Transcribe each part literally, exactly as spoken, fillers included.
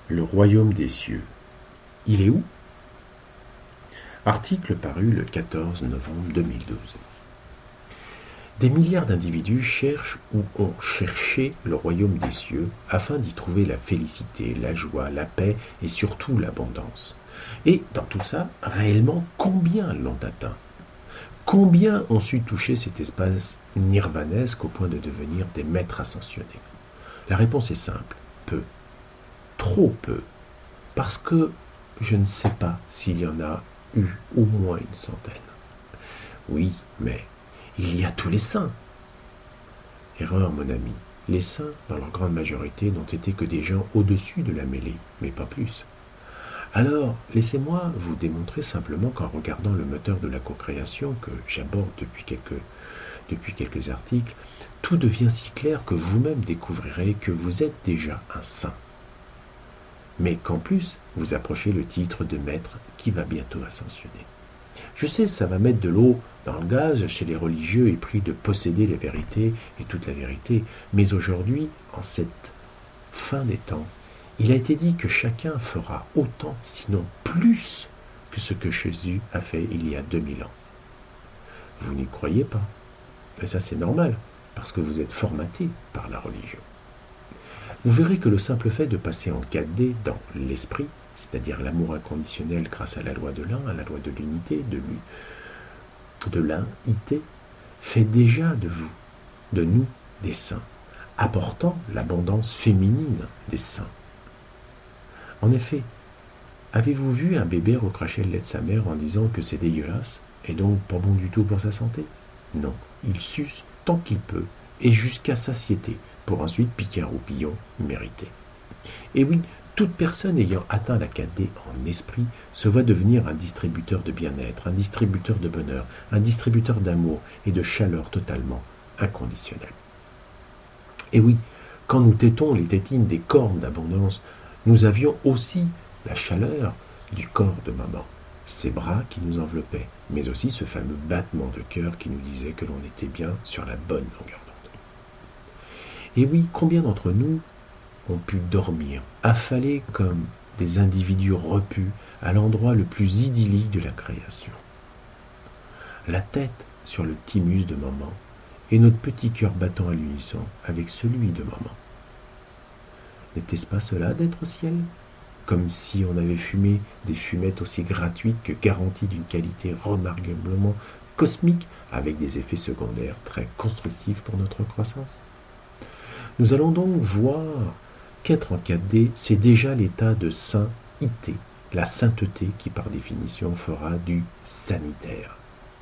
Le royaume des cieux. Il est où? Article paru le quatorze novembre deux mille douze. Des milliards d'individus cherchent ou ont cherché le royaume des cieux afin d'y trouver la félicité, la joie, la paix et surtout l'abondance. Et dans tout ça, réellement, combien l'ont atteint? Combien ont su toucher cet espace nirvanesque au point de devenir des maîtres ascensionnés? La réponse est simple, peu. Trop peu. Parce que je ne sais pas s'il y en a eu au moins une centaine. Oui, mais il y a tous les saints. Erreur, mon ami. Les saints, dans leur grande majorité, n'ont été que des gens au-dessus de la mêlée, mais pas plus. Alors, laissez-moi vous démontrer simplement qu'en regardant le moteur de la co-création que j'aborde depuis quelques, depuis quelques articles, tout devient si clair que vous-même découvrirez que vous êtes déjà un saint. Mais qu'en plus, vous approchez le titre de maître qui va bientôt ascensionner. Je sais, ça va mettre de l'eau dans le gaz chez les religieux épris de posséder la vérité et toute la vérité, mais aujourd'hui, en cette fin des temps, il a été dit que chacun fera autant, sinon plus, que ce que Jésus a fait il y a deux mille ans. Vous n'y croyez pas. Et ça, c'est normal, parce que vous êtes formaté par la religion. Vous verrez que le simple fait de passer en quatre D dans l'esprit, c'est-à-dire l'amour inconditionnel grâce à la loi de l'un, à la loi de l'unité, de lui, de l'un-ité, fait déjà de vous, de nous, des saints, apportant l'abondance féminine des saints. En effet, avez-vous vu un bébé recracher le lait de sa mère en disant que c'est dégueulasse et donc pas bon du tout pour sa santé? Non, il suce tant qu'il peut et jusqu'à satiété pour ensuite piquer un roupillon mérité. Et oui, toute personne ayant atteint la quatre D en esprit se voit devenir un distributeur de bien-être, un distributeur de bonheur, un distributeur d'amour et de chaleur totalement inconditionnelle. Et oui, quand nous tétons les tétines des cornes d'abondance, nous avions aussi la chaleur du corps de maman, ses bras qui nous enveloppaient, mais aussi ce fameux battement de cœur qui nous disait que l'on était bien sur la bonne longueur d'onde. Et oui, combien d'entre nous ont pu dormir, affalés comme des individus repus à l'endroit le plus idyllique de la création. La tête sur le thymus de maman et notre petit cœur battant à l'unisson avec celui de maman. N'était-ce pas cela d'être au ciel? Comme si on avait fumé des fumettes aussi gratuites que garanties d'une qualité remarquablement cosmique avec des effets secondaires très constructifs pour notre croissance. Nous allons donc voir qu'être en quatre D, c'est déjà l'état de saint-ité, la sainteté qui par définition fera du sanitaire.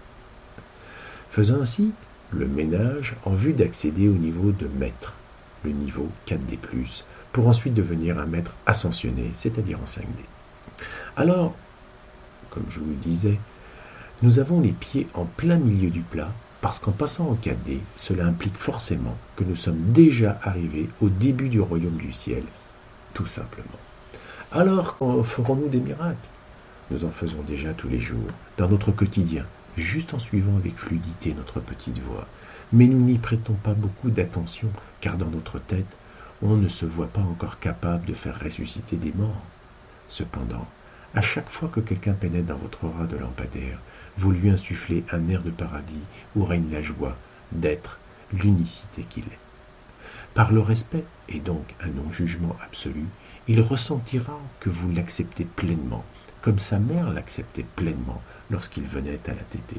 Faisons ainsi le ménage en vue d'accéder au niveau de maître, le niveau quatre D plus, pour ensuite devenir un maître ascensionné, c'est-à-dire en cinq D. Alors, comme je vous le disais, nous avons les pieds en plein milieu du plat, parce qu'en passant en quatre D, cela implique forcément que nous sommes déjà arrivés au début du royaume du ciel, tout simplement. Alors, ferons-nous des miracles? Nous en faisons déjà tous les jours, dans notre quotidien, juste en suivant avec fluidité notre petite voix. Mais nous n'y prêtons pas beaucoup d'attention, car dans notre tête, on ne se voit pas encore capable de faire ressusciter des morts. Cependant, à chaque fois que quelqu'un pénètre dans votre aura de lampadaire, vous lui insufflez un air de paradis où règne la joie d'être l'unicité qu'il est. Par le respect, et donc un non-jugement absolu, il ressentira que vous l'acceptez pleinement, comme sa mère l'acceptait pleinement lorsqu'il venait à la tétée.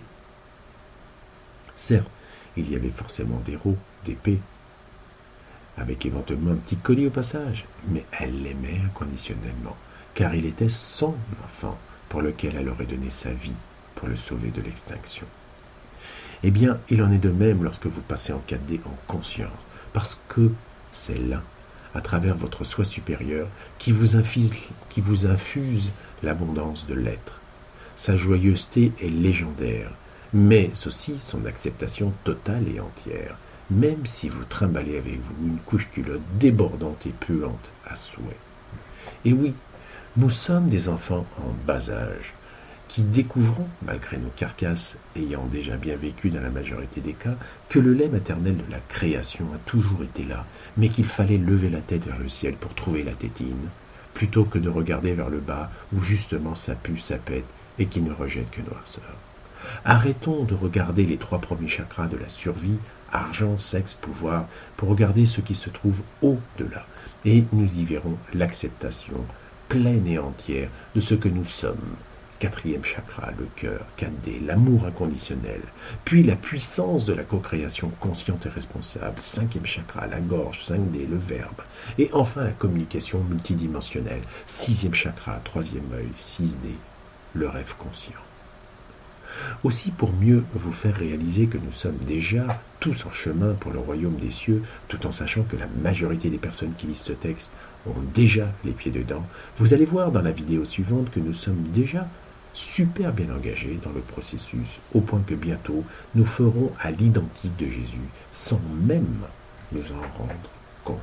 Certes, il y avait forcément des rots, des pets, avec éventuellement un petit colis au passage, mais elle l'aimait inconditionnellement, car il était son enfant pour lequel elle aurait donné sa vie pour le sauver de l'extinction. Eh bien, il en est de même lorsque vous passez en quatre D en conscience, parce que c'est là, à travers votre soi supérieur, qui vous infuse, qui vous infuse l'abondance de l'être. Sa joyeuseté est légendaire, mais aussi son acceptation totale et entière, même si vous trimballez avec vous une couche culotte débordante et puante à souhait. Et oui, nous sommes des enfants en bas âge, qui découvrons, malgré nos carcasses ayant déjà bien vécu dans la majorité des cas, que le lait maternel de la création a toujours été là, mais qu'il fallait lever la tête vers le ciel pour trouver la tétine, plutôt que de regarder vers le bas où justement ça pue, ça pète et qui ne rejette que noirceur. Arrêtons de regarder les trois premiers chakras de la survie, argent, sexe, pouvoir, pour regarder ce qui se trouve au-delà. Et nous y verrons l'acceptation pleine et entière de ce que nous sommes. Quatrième chakra, le cœur, quatre D, l'amour inconditionnel, puis la puissance de la co-création consciente et responsable, cinquième chakra, la gorge, cinq D, le verbe, et enfin la communication multidimensionnelle, sixième chakra, troisième œil, six D, le rêve conscient. Aussi, pour mieux vous faire réaliser que nous sommes déjà tous en chemin pour le royaume des cieux, tout en sachant que la majorité des personnes qui lisent ce texte ont déjà les pieds dedans, vous allez voir dans la vidéo suivante que nous sommes déjà super bien engagés dans le processus, au point que bientôt nous ferons à l'identique de Jésus, sans même nous en rendre compte.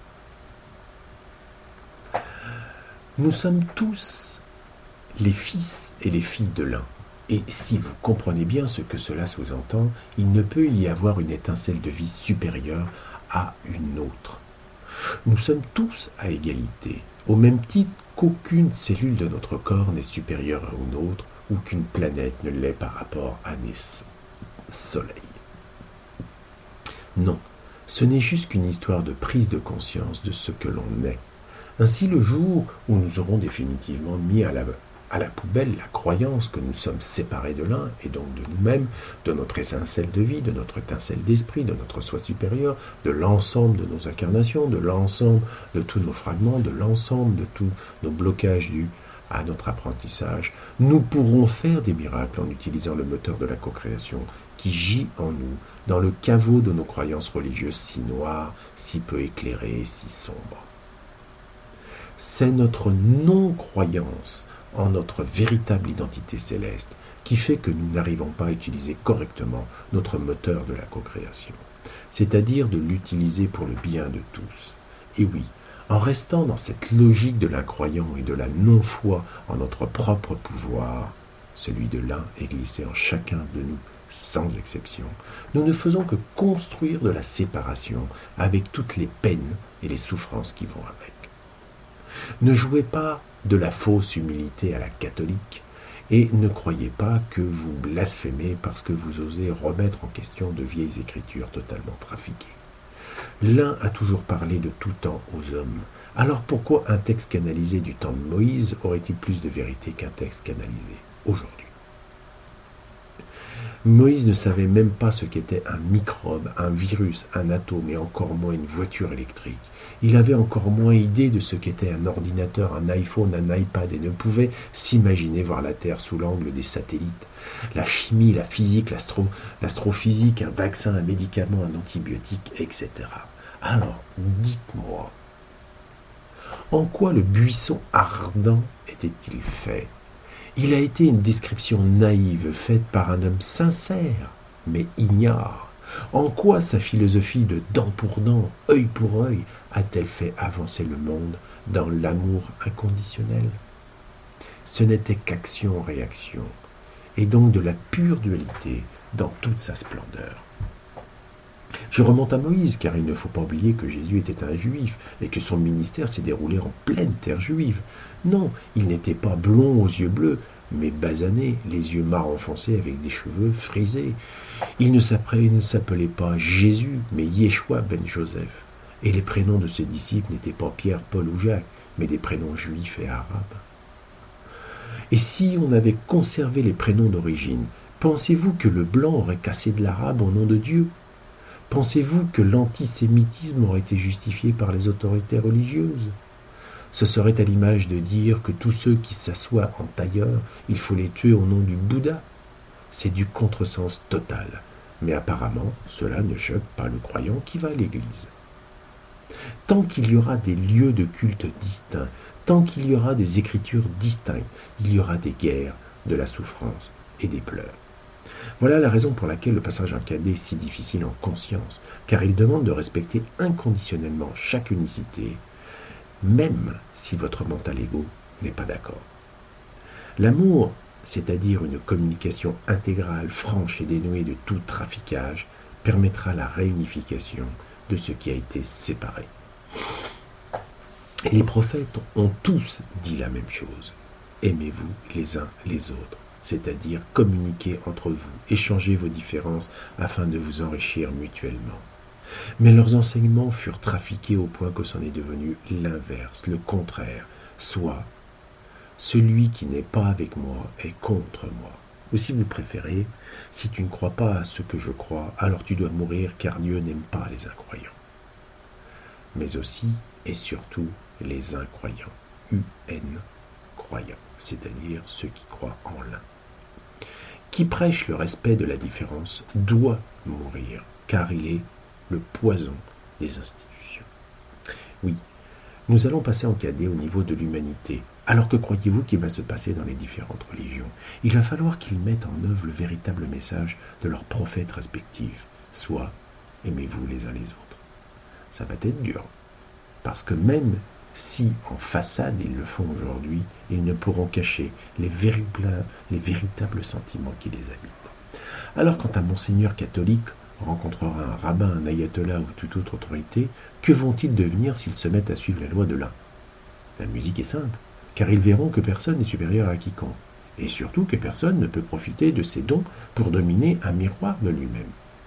Nous sommes tous les fils et les filles de l'un. Et si vous comprenez bien ce que cela sous-entend, il ne peut y avoir une étincelle de vie supérieure à une autre. Nous sommes tous à égalité, au même titre qu'aucune cellule de notre corps n'est supérieure à une autre, ou qu'une planète ne l'est par rapport à un soleil. Non, ce n'est juste qu'une histoire de prise de conscience de ce que l'on est. Ainsi, le jour où nous aurons définitivement mis à la à la poubelle la croyance que nous sommes séparés de l'un, et donc de nous-mêmes, de notre étincelle de vie, de notre étincelle d'esprit, de notre soi supérieur, de l'ensemble de nos incarnations, de l'ensemble de tous nos fragments, de l'ensemble de tous nos blocages dus à notre apprentissage, nous pourrons faire des miracles en utilisant le moteur de la co-création qui gît en nous, dans le caveau de nos croyances religieuses si noires, si peu éclairées, si sombres. C'est notre non-croyance en notre véritable identité céleste, qui fait que nous n'arrivons pas à utiliser correctement notre moteur de la co-création, c'est-à-dire de l'utiliser pour le bien de tous. Et oui, en restant dans cette logique de l'incroyant et de la non-foi en notre propre pouvoir, celui de l'un est glissé en chacun de nous, sans exception, nous ne faisons que construire de la séparation avec toutes les peines et les souffrances qui vont avec. Ne jouez pas de la fausse humilité à la catholique, et ne croyez pas que vous blasphémez parce que vous osez remettre en question de vieilles écritures totalement trafiquées. L'un a toujours parlé de tout temps aux hommes, alors pourquoi un texte canalisé du temps de Moïse aurait-il plus de vérité qu'un texte canalisé aujourd'hui ? Moïse ne savait même pas ce qu'était un microbe, un virus, un atome et encore moins une voiture électrique. Il avait encore moins idée de ce qu'était un ordinateur, un iPhone, un iPad et ne pouvait s'imaginer voir la Terre sous l'angle des satellites. La chimie, la physique, l'astro, l'astrophysique, un vaccin, un médicament, un antibiotique, et cetera. Alors, dites-moi, en quoi le buisson ardent était-il fait ? Il a été une description naïve faite par un homme sincère, mais ignare. En quoi sa philosophie de dent pour dent, œil pour œil, a-t-elle fait avancer le monde dans l'amour inconditionnel ? Ce n'était qu'action-réaction, et donc de la pure dualité dans toute sa splendeur. Je remonte à Moïse, car il ne faut pas oublier que Jésus était un juif, et que son ministère s'est déroulé en pleine terre juive. Non, il n'était pas blond aux yeux bleus, mais basané, les yeux marron foncé avec des cheveux frisés. Il ne s'appelait pas Jésus, mais Yeshua ben Joseph. Et les prénoms de ses disciples n'étaient pas Pierre, Paul ou Jacques, mais des prénoms juifs et arabes. Et si on avait conservé les prénoms d'origine, pensez-vous que le blanc aurait cassé de l'arabe au nom de Dieu ? Pensez-vous que l'antisémitisme aurait été justifié par les autorités religieuses ? Ce serait à l'image de dire que tous ceux qui s'assoient en tailleur, il faut les tuer au nom du Bouddha. C'est du contresens total, mais apparemment cela ne choque pas le croyant qui va à l'église. Tant qu'il y aura des lieux de culte distincts, tant qu'il y aura des écritures distinctes, il y aura des guerres, de la souffrance et des pleurs. Voilà la raison pour laquelle le passage en cadet est si difficile en conscience, car il demande de respecter inconditionnellement chaque unicité, même si votre mental ego n'est pas d'accord. L'amour, c'est-à-dire une communication intégrale, franche et dénuée de tout traficage, permettra la réunification de ce qui a été séparé. Les prophètes ont tous dit la même chose. Aimez-vous les uns les autres, c'est-à-dire communiquez entre vous, échangez vos différences afin de vous enrichir mutuellement. Mais leurs enseignements furent trafiqués au point que c'en est devenu l'inverse, le contraire, soit celui qui n'est pas avec moi est contre moi. Ou si vous préférez, si tu ne crois pas à ce que je crois, alors tu dois mourir car Dieu n'aime pas les incroyants. Mais aussi et surtout les incroyants, U N, croyants, c'est-à-dire ceux qui croient en l'un. Qui prêche le respect de la différence doit mourir, car il est le poison des institutions. Oui, nous allons passer en cadet au niveau de l'humanité. Alors que croyez-vous qu'il va se passer dans les différentes religions? Il va falloir qu'ils mettent en œuvre le véritable message de leurs prophètes respectifs, soit aimez-vous les uns les autres. Ça va être dur, parce que même si en façade ils le font aujourd'hui, ils ne pourront cacher les véritables, les véritables sentiments qui les habitent. Alors quand un monseigneur catholique rencontrera un rabbin, un ayatollah ou toute autre autorité, que vont-ils devenir s'ils se mettent à suivre la loi de l'un? La musique est simple, car ils verront que personne n'est supérieur à quiconque, et surtout que personne ne peut profiter de ses dons pour dominer un miroir de lui-même.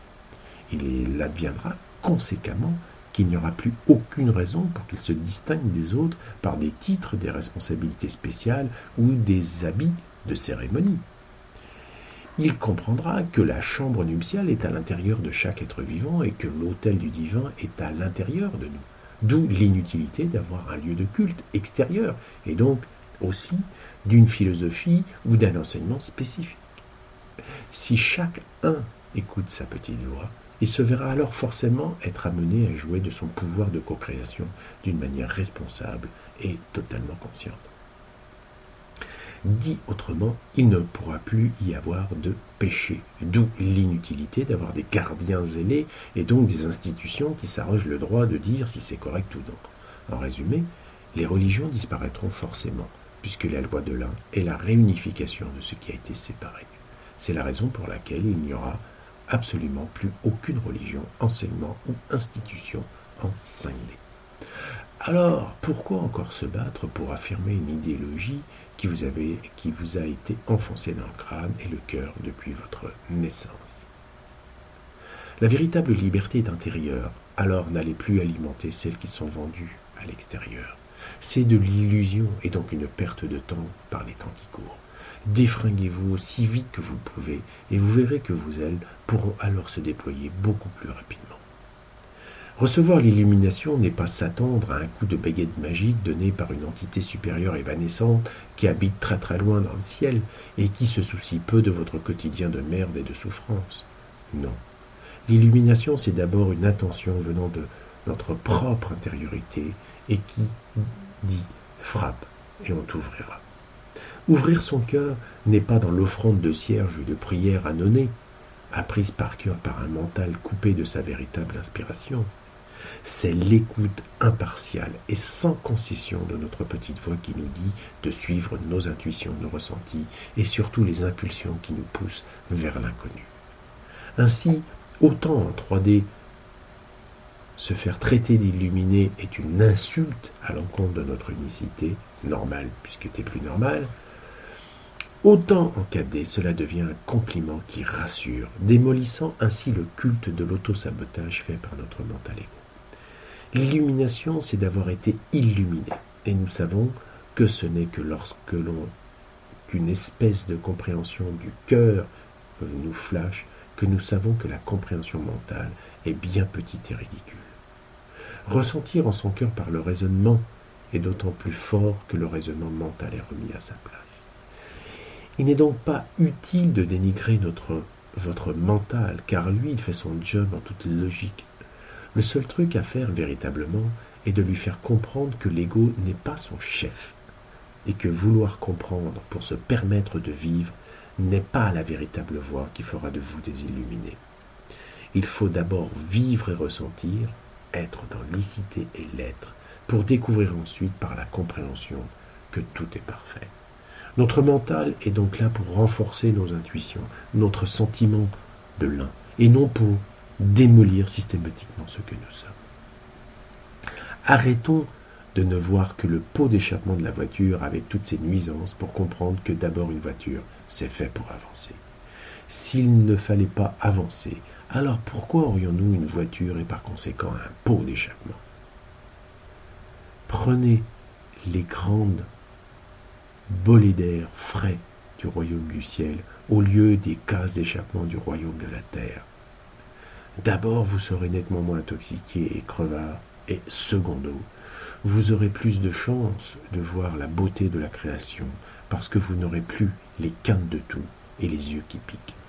Il adviendra conséquemment qu'il n'y aura plus aucune raison pour qu'ils se distinguent des autres par des titres, des responsabilités spéciales ou des habits de cérémonie. Il comprendra que la chambre nuptiale est à l'intérieur de chaque être vivant et que l'autel du divin est à l'intérieur de nous. D'où l'inutilité d'avoir un lieu de culte extérieur et donc aussi d'une philosophie ou d'un enseignement spécifique. Si chacun écoute sa petite voix, il se verra alors forcément être amené à jouer de son pouvoir de co-création d'une manière responsable et totalement consciente. Dit autrement, il ne pourra plus y avoir de péché, d'où l'inutilité d'avoir des gardiens zélés et donc des institutions qui s'arrogent le droit de dire si c'est correct ou non. En résumé, les religions disparaîtront forcément, puisque la loi de l'un est la réunification de ce qui a été séparé. C'est la raison pour laquelle il n'y aura absolument plus aucune religion, enseignement ou institution en cinq D. Alors, pourquoi encore se battre pour affirmer une idéologie qui vous, avez, qui vous a été enfoncée dans le crâne et le cœur depuis votre naissance? La véritable liberté est intérieure, alors n'allez plus alimenter celles qui sont vendues à l'extérieur. C'est de l'illusion et donc une perte de temps par les temps qui courent. Défringuez-vous aussi vite que vous pouvez et vous verrez que vos ailes pourront alors se déployer beaucoup plus rapidement. Recevoir l'illumination n'est pas s'attendre à un coup de baguette magique donné par une entité supérieure évanescente qui habite très très loin dans le ciel et qui se soucie peu de votre quotidien de merde et de souffrance. Non. L'illumination, c'est d'abord une attention venant de notre propre intériorité et qui dit « frappe » et on t'ouvrira. Ouvrir son cœur n'est pas dans l'offrande de cierge ou de prière annonnée, apprise par cœur par un mental coupé de sa véritable inspiration. C'est l'écoute impartiale et sans concession de notre petite voix qui nous dit de suivre nos intuitions, nos ressentis et surtout les impulsions qui nous poussent vers l'inconnu. Ainsi, autant en trois D, se faire traiter d'illuminé est une insulte à l'encontre de notre unicité, normale puisque tu es plus normal, autant en quatre D, cela devient un compliment qui rassure, démolissant ainsi le culte de l'auto-sabotage fait par notre mental égo. L'illumination, c'est d'avoir été illuminé, et nous savons que ce n'est que lorsque l'on qu'une espèce de compréhension du cœur nous flash, que nous savons que la compréhension mentale est bien petite et ridicule. Ressentir en son cœur par le raisonnement est d'autant plus fort que le raisonnement mental est remis à sa place. Il n'est donc pas utile de dénigrer notre, votre mental, car lui, il fait son job en toute logique. Le seul truc à faire véritablement est de lui faire comprendre que l'ego n'est pas son chef, et que vouloir comprendre pour se permettre de vivre n'est pas la véritable voie qui fera de vous des illuminés. Il faut d'abord vivre et ressentir, être dans l'icité et l'être, pour découvrir ensuite par la compréhension que tout est parfait. Notre mental est donc là pour renforcer nos intuitions, notre sentiment de l'un, et non pour démolir systématiquement ce que nous sommes. Arrêtons de ne voir que le pot d'échappement de la voiture avec toutes ses nuisances pour comprendre que d'abord une voiture, c'est fait pour avancer. S'il ne fallait pas avancer, alors pourquoi aurions-nous une voiture et par conséquent un pot d'échappement? Prenez les grandes bolées d'air frais du royaume du ciel au lieu des cases d'échappement du royaume de la terre. D'abord, vous serez nettement moins intoxiqué et crevard, et secondo, vous aurez plus de chances de voir la beauté de la création, parce que vous n'aurez plus les quintes de tout et les yeux qui piquent.